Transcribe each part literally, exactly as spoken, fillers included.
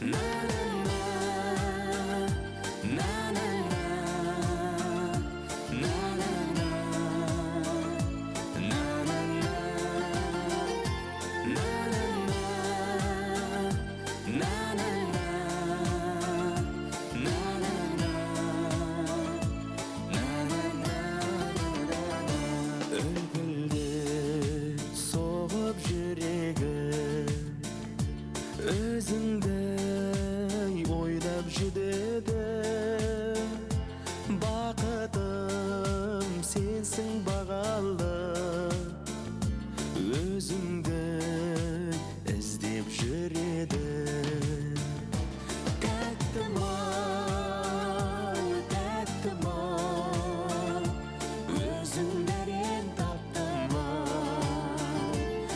Өзіңдей ойлап жүдеді бақытым сенсің бағалы өзіңдей іздеп жүреді тәттім-ау, тәттім-ау, өзің дәрен таптым-ау.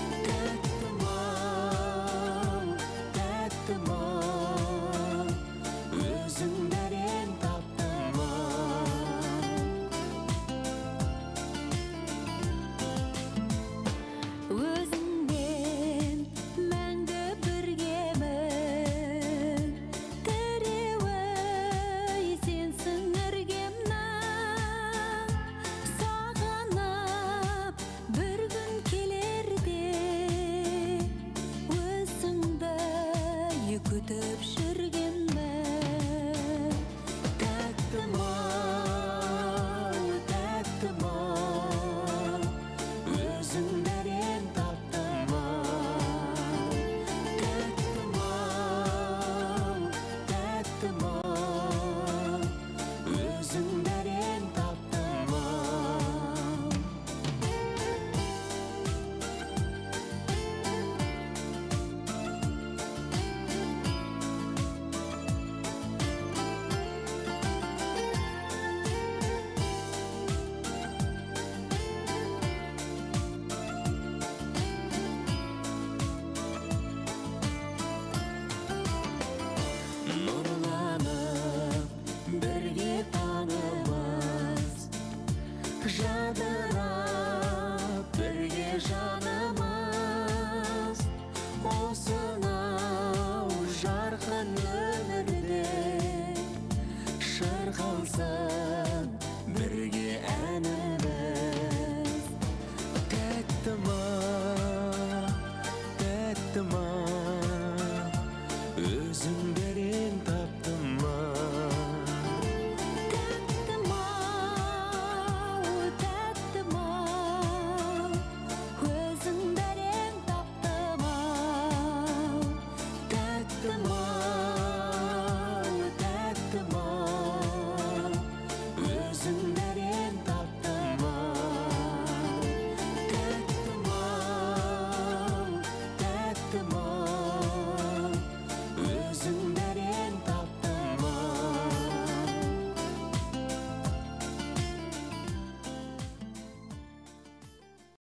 Тәттім-ау, тәттім-ау, өзің дәрен таптым-ау. Өзіңмен мәңгі біргемін, тіреуі сенсің іргемнің. Сағынып бір күн келерде, өзіңді күтіп жүргенмін. Тәттім-ау, тәттім-ау, өзің дәрен таптым-ау. Тәттім-ау, тәттім-ау, өзің дәрен таптым-ау. Нұрланып бірге таңымыз, жадырап бірге жанымыз. Осынау жарқын өмірде шырқалсын